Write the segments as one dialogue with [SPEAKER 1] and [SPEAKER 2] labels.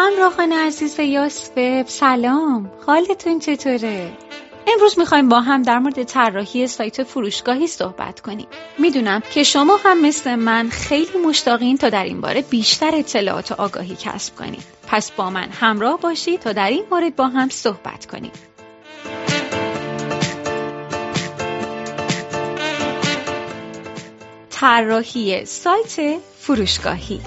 [SPEAKER 1] همراهان عزیز یاس وب، سلام، حالتون چطوره؟ امروز میخوایم با هم در مورد طراحی سایت فروشگاهی صحبت کنیم. میدونم که شما هم مثل من خیلی مشتاقین تا در این باره بیشتر اطلاعات و آگاهی کسب کنید. پس با من همراه باشید تا در این مورد با هم صحبت کنیم. طراحی سایت فروشگاهی.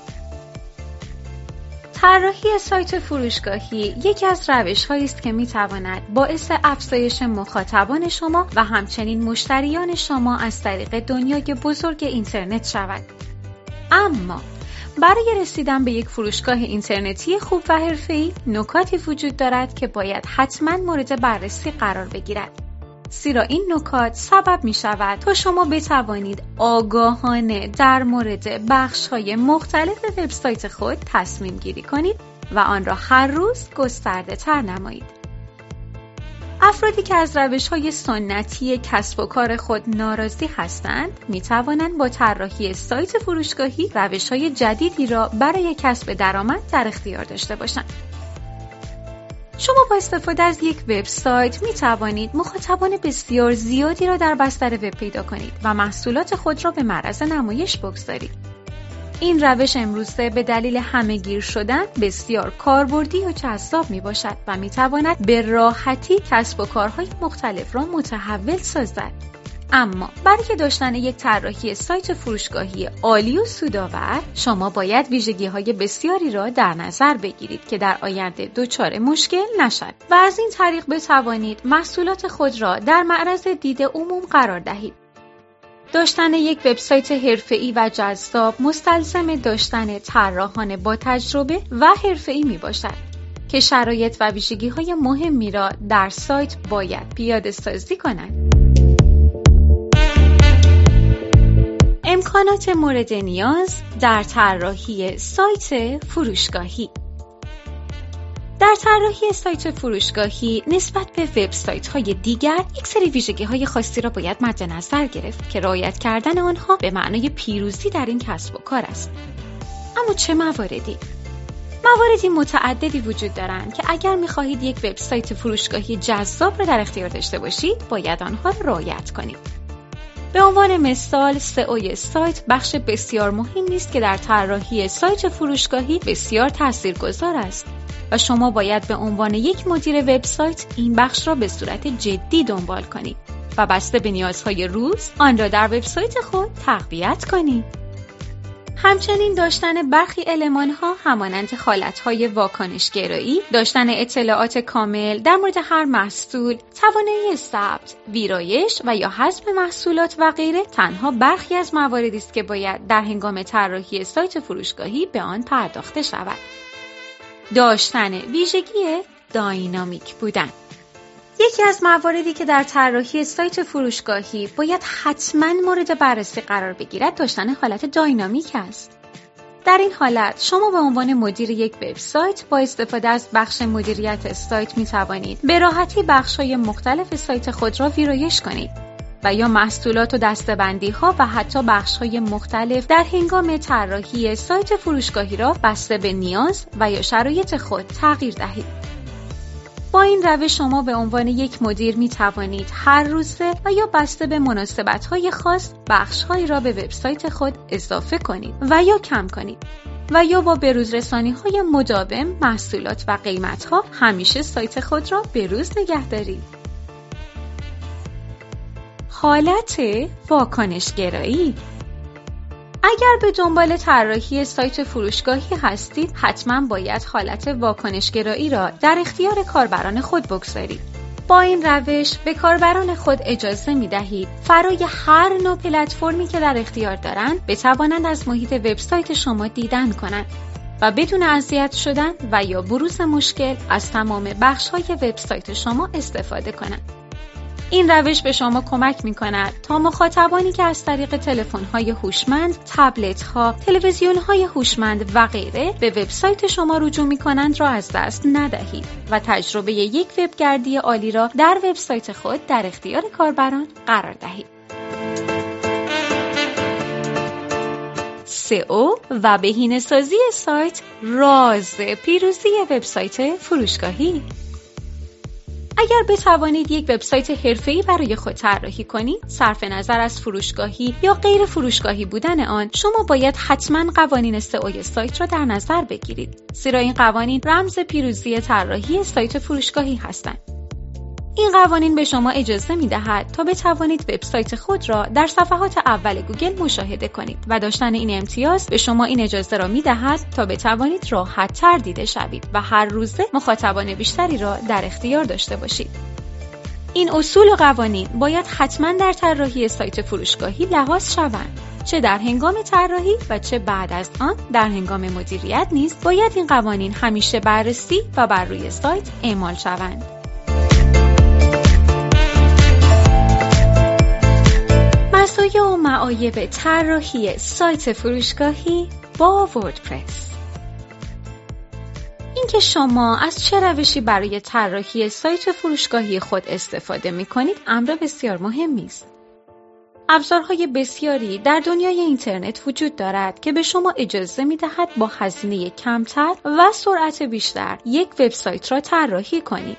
[SPEAKER 1] طراحی سایت فروشگاهی یکی از روش‌هایی است که می‌تواند باعث افزایش مخاطبان شما و همچنین مشتریان شما از طریق دنیای بزرگ اینترنت شود. اما برای رسیدن به یک فروشگاه اینترنتی خوب و حرفه‌ای، نکاتی وجود دارد که باید حتماً مورد بررسی قرار بگیرد. زیرا این نکات سبب می شود تا شما بتوانید آگاهانه در مورد بخش‌های مختلف وبسایت خود تصمیم گیری کنید و آن را هر روز گسترده تر نمایید. افرادی که از روش‌های سنتی کسب و کار خود ناراضی هستند می توانند با طراحی سایت فروشگاهی روش‌های جدیدی را برای کسب درآمد در اختیار داشته باشند. شما با استفاده از یک وبسایت می توانید مخاطبان بسیار زیادی را در بستر وب پیدا کنید و محصولات خود را به معرض نمایش بگذارید. این روش امروزه به دلیل همه‌گیر شدن بسیار کاربردی و جذاب می باشد و می تواند به راحتی کسب و کارهای مختلف را متحول سازد. اما برای داشتن یک طراحی سایت فروشگاهی عالی و سودآور، شما باید ویژگی‌های بسیاری را در نظر بگیرید که در آینده دچار مشکل نشد و از این طریق بتوانید محصولات خود را در معرض دید عموم قرار دهید. داشتن یک وبسایت حرفه‌ای و جذاب مستلزم داشتن طراحان با تجربه و حرفه‌ای میباشد که شرایط و ویژگی‌های مهمی را در سایت باید پیاده سازی کنند. امکانات مورد نیاز در طراحی سایت فروشگاهی. در طراحی سایت فروشگاهی نسبت به وبسایت‌های دیگر یک سری ویژگی‌های خاصی را باید مد نظر گرفت که رعایت کردن آنها به معنای پیروزی در این کسب و کار است. اما چه مواردی؟ مواردی متعددی وجود دارند که اگر می‌خواهید یک وبسایت فروشگاهی جذاب را در اختیار داشته باشید، باید آنها را رعایت کنید. به عنوان مثال، سئو سایت بخش بسیار مهمی است که در طراحی سایت فروشگاهی بسیار تاثیرگذار است و شما باید به عنوان یک مدیر وبسایت این بخش را به صورت جدی دنبال کنید و بسته به نیازهای روز آن را در وبسایت خود تقویت کنید. همچنین داشتن برخی المان‌ها همانند حالت‌های واکنش‌گرایی، داشتن اطلاعات کامل در مورد هر محصول، توانایی ثبت، ویرایش و یا حذف محصولات و غیره تنها برخی از مواردی است که باید در هنگام طراحی سایت فروشگاهی به آن پرداخته شود. داشتن ویژگی داینامیک بودن. یکی از مواردی که در طراحی سایت فروشگاهی باید حتماً مورد بررسی قرار بگیرد داشتن حالت داینامیک است. در این حالت شما به عنوان مدیر یک وبسایت با استفاده از بخش مدیریت سایت می توانید به راحتی بخش‌های مختلف سایت خود را ویرایش کنید و یا محصولات و دسته‌بندی‌ها و حتی بخش‌های مختلف در هنگام طراحی سایت فروشگاهی را بسته به نیاز و یا شرایط خود تغییر دهید. با این روش شما به عنوان یک مدیر می توانید هر روزه و یا بسته به مناسبت‌های خاص بخش‌هایی را به وبسایت خود اضافه کنید و یا کم کنید و یا با بروزرسانی‌های مداوم محصولات و قیمت‌ها همیشه سایت خود را بروز نگه دارید. حالت واکنش‌گرایی. اگر به دنبال طراحی سایت فروشگاهی هستید، حتما باید حالت واکنش‌گرایی را در اختیار کاربران خود بگذارید. با این روش به کاربران خود اجازه می‌دهید فرای هر نوع پلتفرمی که در اختیار دارند بتوانند از محیط وبسایت شما دیدن کنند و بدون اذیت شدن و یا بروز مشکل از تمام بخش‌های وبسایت شما استفاده کنند. این روش به شما کمک می‌کند تا مخاطبانی که از طریق تلفن‌های هوشمند، تبلت‌ها، تلویزیون‌های هوشمند و غیره به وبسایت شما رجوع می‌کنند را از دست ندهید و تجربه یک وبگردی عالی را در وبسایت خود در اختیار کاربران قرار دهید. SEO و بهینه‌سازی سایت راز پیروزی وبسایت فروشگاهی. اگر بتوانید یک وبسایت حرفه‌ای برای خود طراحی کنید، صرف نظر از فروشگاهی یا غیر فروشگاهی بودن آن، شما باید حتماً قوانین SEO سایت را در نظر بگیرید، زیرا این قوانین رمز پیروزی طراحی سایت فروشگاهی هستند. این قوانین به شما اجازه می‌دهد تا بتوانید وبسایت خود را در صفحات اول گوگل مشاهده کنید و داشتن این امتیاز به شما این اجازه را می‌دهد تا بتوانید راحت‌تر دیده شوید و هر روزه مخاطبان بیشتری را در اختیار داشته باشید. این اصول و قوانین باید حتماً در طراحی سایت فروشگاهی لحاظ شوند. چه در هنگام طراحی و چه بعد از آن در هنگام مدیریت نیز باید این قوانین همیشه بررسی و بر روی سایت اعمال شوند. مزایا و معایب طراحی سایت فروشگاهی با وردپرس. اینکه شما از چه روشی برای طراحی سایت فروشگاهی خود استفاده می‌کنید امر بسیار مهمی است. ابزارهای بسیاری در دنیای اینترنت وجود دارد که به شما اجازه می‌دهد با هزینه کمتر و سرعت بیشتر یک وبسایت را طراحی کنید.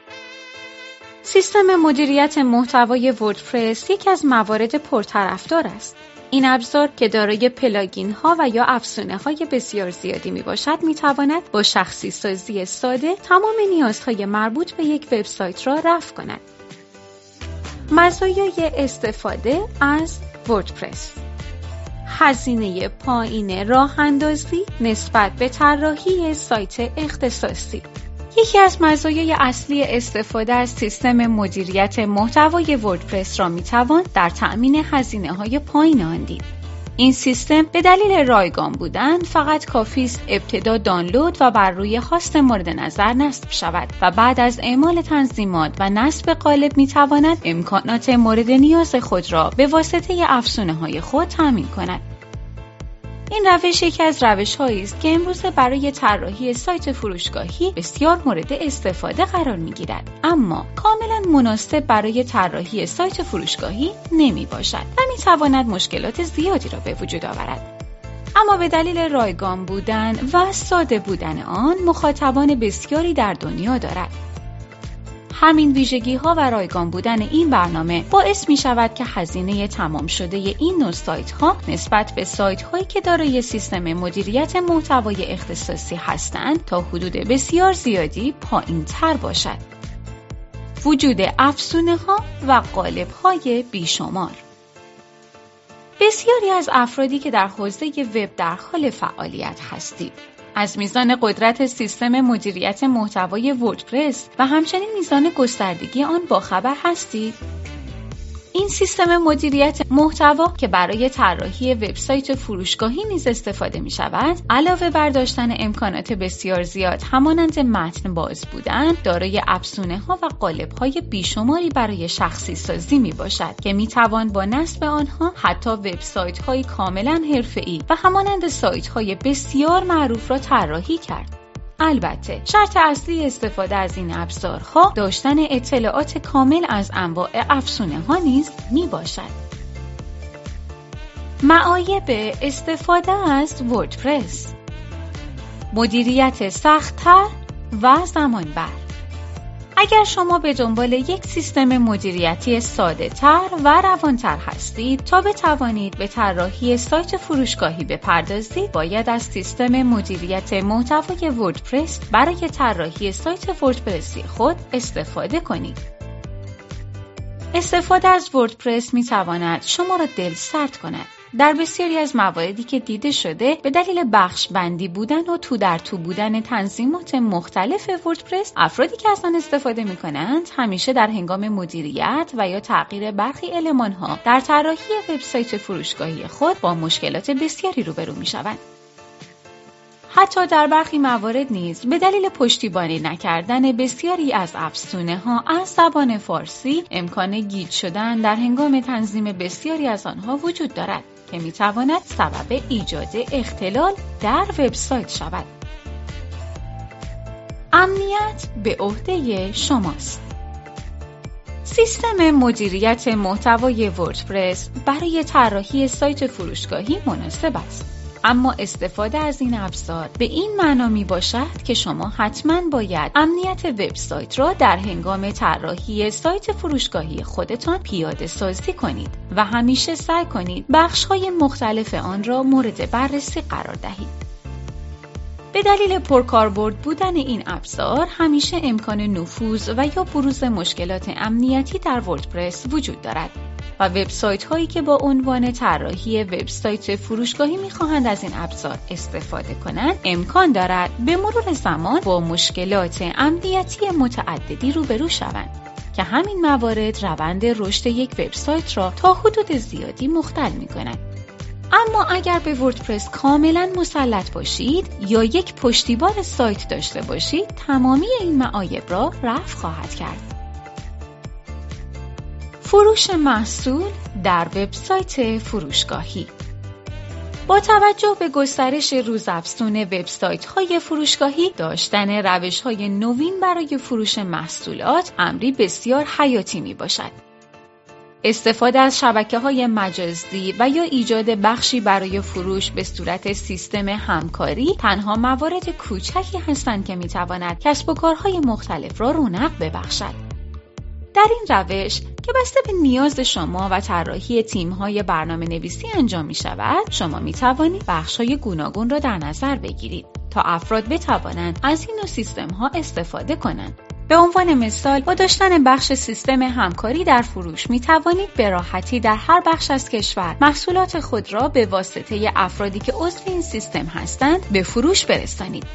[SPEAKER 1] سیستم مدیریت محتوای وردپرس یکی از موارد پرطرفدار است. این ابزار که دارای پلاگین ها و یا افزونه های بسیار زیادی می باشد می تواند با شخصی سازی ساده تمام نیازهای مربوط به یک وبسایت را رفع کند. مزایای استفاده از وردپرس: هزینه پایین راه اندازی نسبت به طراحی سایت اختصاصی. یکی از مزایای اصلی استفاده از سیستم مدیریت محتوای وردپرس را میتوان در تأمین هزینه‌های پایین آن دید. این سیستم به دلیل رایگان بودن فقط کافی است ابتدا دانلود و بر روی هاست مورد نظر نصب شود و بعد از اعمال تنظیمات و نصب قالب میتواند امکانات مورد نیاز خود را به واسطه افزونه‌های خود تامین کند. این روش یکی از روش‌هایی است که امروزه برای طراحی سایت فروشگاهی بسیار مورد استفاده قرار می‌گیرد، اما کاملاً مناسب برای طراحی سایت فروشگاهی نمی‌باشد و می‌تواند مشکلات زیادی را به وجود آورد. اما به دلیل رایگان بودن و ساده بودن آن، مخاطبان بسیاری در دنیا دارد. همین ویژگی‌ها و رایگان بودن این برنامه باعث می‌شود که هزینه تمام شده این نوع سایت‌ها نسبت به سایت‌هایی که دارای سیستم مدیریت محتوای اختصاصی هستند تا حدود بسیار زیادی پایین‌تر باشد. وجود افزونه‌ها و قالب‌های بیشمار. بسیاری از افرادی که در حوزه وب در حال فعالیت هستید، از میزان قدرت سیستم مدیریت محتوای وردپرس و همچنین میزان گستردگی آن باخبر هستید؟ این سیستم مدیریت محتوا که برای طراحی وبسایت فروشگاهی نیز استفاده می شود، علاوه بر داشتن امکانات بسیار زیاد همانند متن باز بودن، دارای افزونه‌ها و قالب‌های بیشماری برای شخصی سازی می باشد که می توان با نصب آنها حتی وبسایت‌های کاملاً حرفه‌ای و همانند سایت‌های بسیار معروف را طراحی کرد. البته شرط اصلی استفاده از این ابزارها داشتن اطلاعات کامل از انواع افزونه‌ها نیز می باشد. معایب استفاده از وردپرس: مدیریت سخت‌تر و زمانبر. اگر شما به دنبال یک سیستم مدیریتی ساده‌تر و روان‌تر هستید تا بتوانید به طراحی سایت فروشگاهی بپردازید، باید از سیستم مدیریت محتوای وردپرس برای طراحی سایت وردپرسی خود استفاده کنید. استفاده از وردپرس می‌تواند شما را دلسرد کند. در بسیاری از مواردی که دیده شده به دلیل بخش بندی بودن و تو در تو بودن تنظیمات مختلف وردپرس، افرادی که از آن استفاده می کنند همیشه در هنگام مدیریت و یا تغییر برخی المان‌ها در طراحی وبسایت فروشگاهی خود با مشکلات بسیاری روبرو می شوند. حتی در برخی موارد نیز به دلیل پشتیبانی نکردن بسیاری از افزونه‌ها از زبان فارسی، امکان گیج شدن در هنگام تنظیم بسیاری از آنها وجود دارد که می‌تواند سبب ایجاد اختلال در وبسایت شود. امنیت به عهده شماست. سیستم مدیریت محتوای وردپرس برای طراحی سایت فروشگاهی مناسب است. اما استفاده از این ابزار به این معنا می باشد که شما حتماً باید امنیت وبسایت را در هنگام طراحی سایت فروشگاهی خودتان پیاده سازی کنید و همیشه سعی کنید بخش‌های مختلف آن را مورد بررسی قرار دهید. به دلیل پرکاربرد بودن این ابزار همیشه امکان نفوذ و یا بروز مشکلات امنیتی در وردپرس وجود دارد و وبسایت هایی که با عنوان طراحی وبسایت فروشگاهی می‌خواهند از این ابزار استفاده کنند امکان دارد به مرور زمان با مشکلات امنیتی متعددی روبرو شوند که همین موارد روند رشد یک وبسایت را تا حدود زیادی مختل می‌کند. اما اگر به وردپرس کاملا مسلط باشید یا یک پشتیبان سایت داشته باشید، تمامی این معایب را رفع خواهد کرد. فروش محصول در وبسایت فروشگاهی. با توجه به گسترش روزافزون وبسایت‌های فروشگاهی، داشتن روش‌های نوین برای فروش محصولات امری بسیار حیاتی میباشد. استفاده از شبکه‌های مجازی و یا ایجاد بخشی برای فروش به صورت سیستم همکاری تنها موارد کوچکی هستند که می‌تواند کسب و کارهای مختلف را رونق ببخشد. در این روش که بسته به نیاز شما و طراحی تیم‌های برنامه‌نویسی انجام می‌شود، شما می‌توانید بخش‌های گوناگون را در نظر بگیرید تا افراد بتوانند از این نوع سیستم‌ها استفاده کنند. به عنوان مثال، با داشتن بخش سیستم همکاری در فروش می توانید به راحتی در هر بخش از کشور محصولات خود را به واسطه افرادی که عضو این سیستم هستند به فروش برسانید.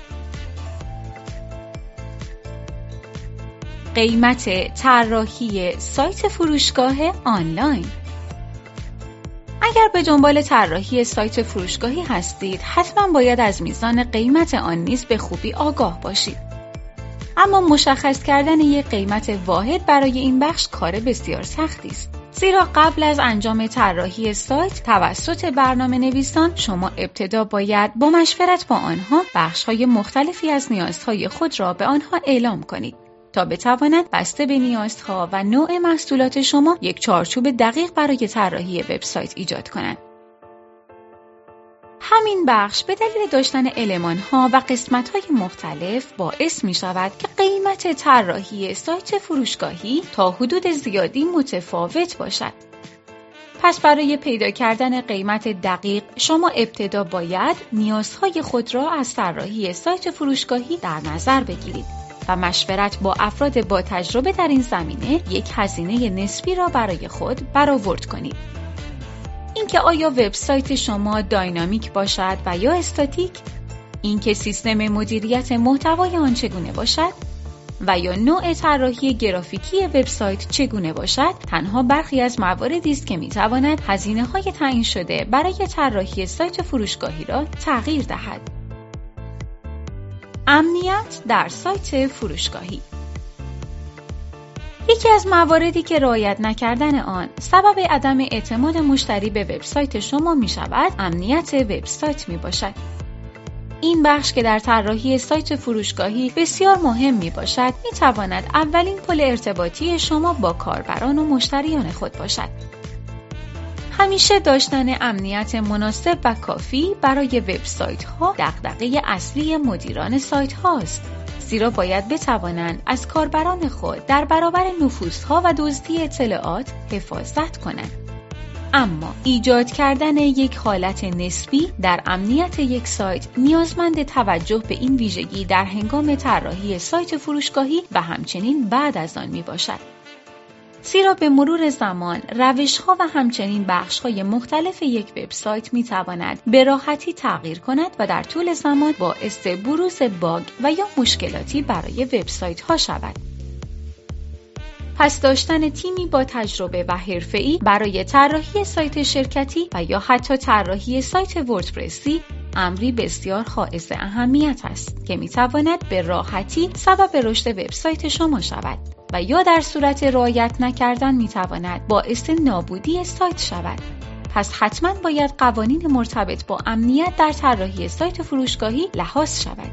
[SPEAKER 1] قیمت طراحی سایت فروشگاه آنلاین. اگر به دنبال طراحی سایت فروشگاهی هستید، حتما باید از میزان قیمت آن نیز به خوبی آگاه باشید. اما مشخص کردن یک قیمت واحد برای این بخش کار بسیار سختی است. زیرا قبل از انجام طراحی سایت توسط برنامه‌نویسان، شما ابتدا باید با مشورت با آنها بخش‌های مختلفی از نیازهای خود را به آنها اعلام کنید تا بتوانند بسته به نیازها و نوع محصولات شما یک چارچوب دقیق برای طراحی وبسایت ایجاد کنند. همین بخش به دلیل داشتن المان‌ها و قسمت‌های مختلف باعث می‌شود که قیمت طراحی سایت فروشگاهی تا حدود زیادی متفاوت باشد. پس برای پیدا کردن قیمت دقیق، شما ابتدا باید نیازهای خود را از طراحی سایت فروشگاهی در نظر بگیرید و مشورت با افراد با تجربه در این زمینه یک هزینه نسبی را برای خود برآورد کنید. اینکه آیا وبسایت شما داینامیک باشد و یا استاتیک، اینکه سیستم مدیریت محتوای آن چگونه باشد و یا نوع طراحی گرافیکی وبسایت چگونه باشد، تنها برخی از مواردی است که می‌تواند هزینه‌های تعیین شده برای طراحی سایت فروشگاهی را تغییر دهد. امنیت در سایت فروشگاهی. یکی از مواردی که رعایت نکردن آن سبب عدم اعتماد مشتری به وبسایت شما می شود، امنیت وبسایت می باشد. این بخش که در طراحی سایت فروشگاهی بسیار مهم می باشد، می تواند اولین پل ارتباطی شما با کاربران و مشتریان خود باشد. همیشه داشتن امنیت مناسب و کافی برای وبسایت ها دغدغه اصلی مدیران سایت هاست. زیرا باید بتوانند از کاربران خود در برابر نفوذها و دزدی اطلاعات حفاظت کنند. اما ایجاد کردن یک حالت نسبی در امنیت یک سایت نیازمند توجه به این ویژگی در هنگام طراحی سایت فروشگاهی و همچنین بعد از آن می باشد. زیرا به مرور زمان روش‌ها و همچنین بخش‌های مختلف یک وبسایت می‌تواند به راحتی تغییر کند و در طول زمان باعث بروز باگ و یا مشکلاتی برای وبسایت‌ها شود. پس داشتن تیمی با تجربه و حرفه‌ای برای طراحی سایت شرکتی و یا حتی طراحی سایت وردپرسی امری بسیار حائز اهمیت است که می‌تواند به راحتی سبب رشد وبسایت شما شود. و یا در صورت رعایت نکردن میتواند باعث نابودی سایت شود. پس حتما باید قوانین مرتبط با امنیت در طراحی سایت فروشگاهی لحاظ شود.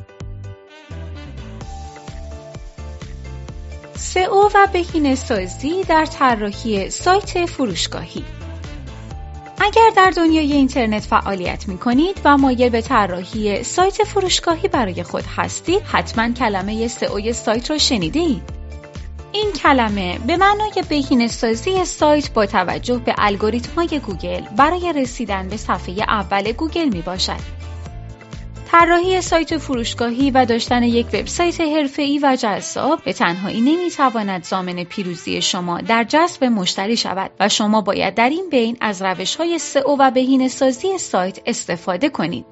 [SPEAKER 1] سئو و بهینه‌سازی در طراحی سایت فروشگاهی. اگر در دنیای اینترنت فعالیت می‌کنید و مایل به طراحی سایت فروشگاهی برای خود هستید، حتما کلمه سئو سایت را شنیده‌اید. این کلمه به معنای بهینه‌سازی سایت با توجه به الگوریتم‌های گوگل برای رسیدن به صفحه اول گوگل میباشد. طراحی سایت فروشگاهی و داشتن یک وبسایت حرفه‌ای و جذاب به تنهایی نمیتواند ضامن پیروزی شما در جذب مشتری شود و شما باید در این بین از روش‌های سئو و بهینه‌سازی سایت استفاده کنید.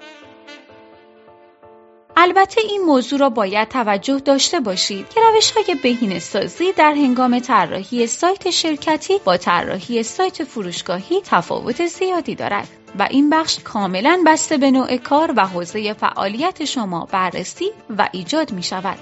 [SPEAKER 1] البته این موضوع را باید توجه داشته باشید که روش‌های بهینه‌سازی در هنگام طراحی سایت شرکتی با طراحی سایت فروشگاهی تفاوت زیادی دارد و این بخش کاملاً بسته به نوع کار و حوزه فعالیت شما بررسی و ایجاد می‌شود.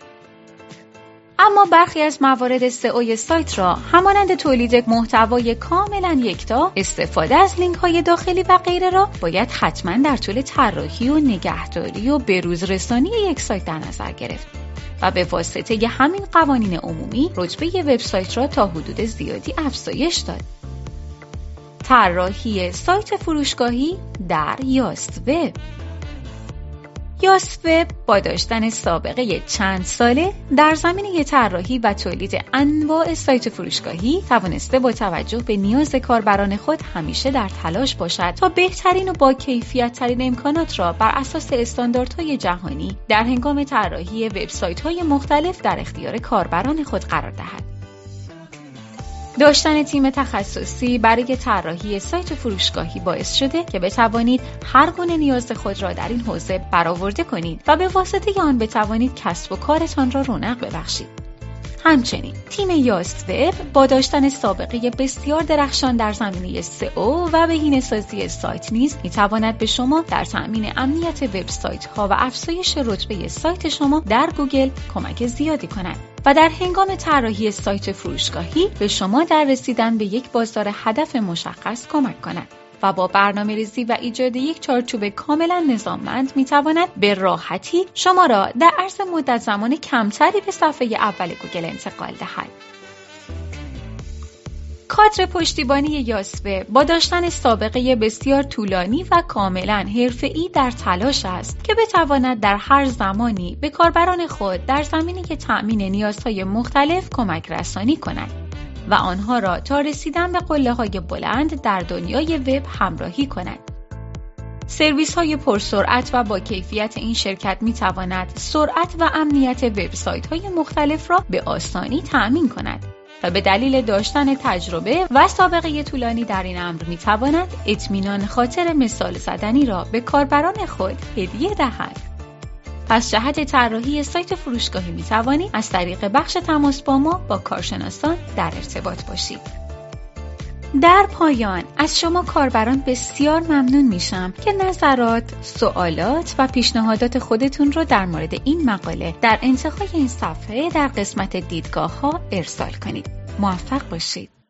[SPEAKER 1] اما برخی از موارد سئو سایت را همانند تولید محتوای کاملا یکتا، استفاده از لینک‌های داخلی و غیره را باید حتما در طول طراحی و نگهداری و بروز رسانی یک سایت در نظر گرفت و به واسطه همین قوانین عمومی رتبه وبسایت را تا حدود زیادی افزایش داد. طراحی سایت فروشگاهی در یاست وب. یاست وب با داشتن سابقه چند ساله در زمینه طراحی و تولید انواع سایت فروشگاهی توانسته با توجه به نیاز کاربران خود همیشه در تلاش باشد تا بهترین و با کیفیت ترین امکانات را بر اساس استانداردهای جهانی در هنگام طراحی وبسایت‌های مختلف در اختیار کاربران خود قرار دهد. داشتن تیم تخصصی برای طراحی سایت فروشگاهی باعث شده که بتوانید هر گونه نیاز خود را در این حوزه برآورده کنید و به واسطه آن بتوانید کسب و کارتان را رونق ببخشید. همچنین تیم یاست وب با داشتن سابقه بسیار درخشان در زمینه سئو و بهینه‌سازی سایت نیز می‌تواند به شما در تأمین امنیت وبسایت‌ها و افزایش رتبه سایت شما در گوگل کمک زیادی کند و در هنگام طراحی سایت فروشگاهی به شما در رسیدن به یک بازار هدف مشخص کمک کند و با برنامه‌ریزی و ایجاد یک چارچوب کاملا نظاممند می‌تواند به راحتی شما را در عرض مدت زمان کمتری به صفحه اول گوگل انتقال دهد. کادر پشتیبانی یاست وب با داشتن سابقه بسیار طولانی و کاملا حرفه‌ای در تلاش است که بتواند در هر زمانی به کاربران خود در زمینه تأمین نیازهای مختلف کمک رسانی کند و آنها را تا رسیدن به قله‌های بلند در دنیای وب همراهی کند. سرویس‌های پرسرعت و با کیفیت این شرکت می‌تواند سرعت و امنیت وبسایت‌های مختلف را به آسانی تأمین کند و به دلیل داشتن تجربه و سابقه طولانی در این امر می‌تواند اطمینان خاطر مثال زدنی را به کاربران خود هدیه دهد. پس جهت طراحی سایت فروشگاهی می‌توانید از طریق بخش تماس با ما با کارشناسان در ارتباط باشید. در پایان از شما کاربران بسیار ممنون میشم که نظرات، سوالات و پیشنهادات خودتون رو در مورد این مقاله در انتهای این صفحه در قسمت دیدگاه‌ها ارسال کنید. موفق باشید.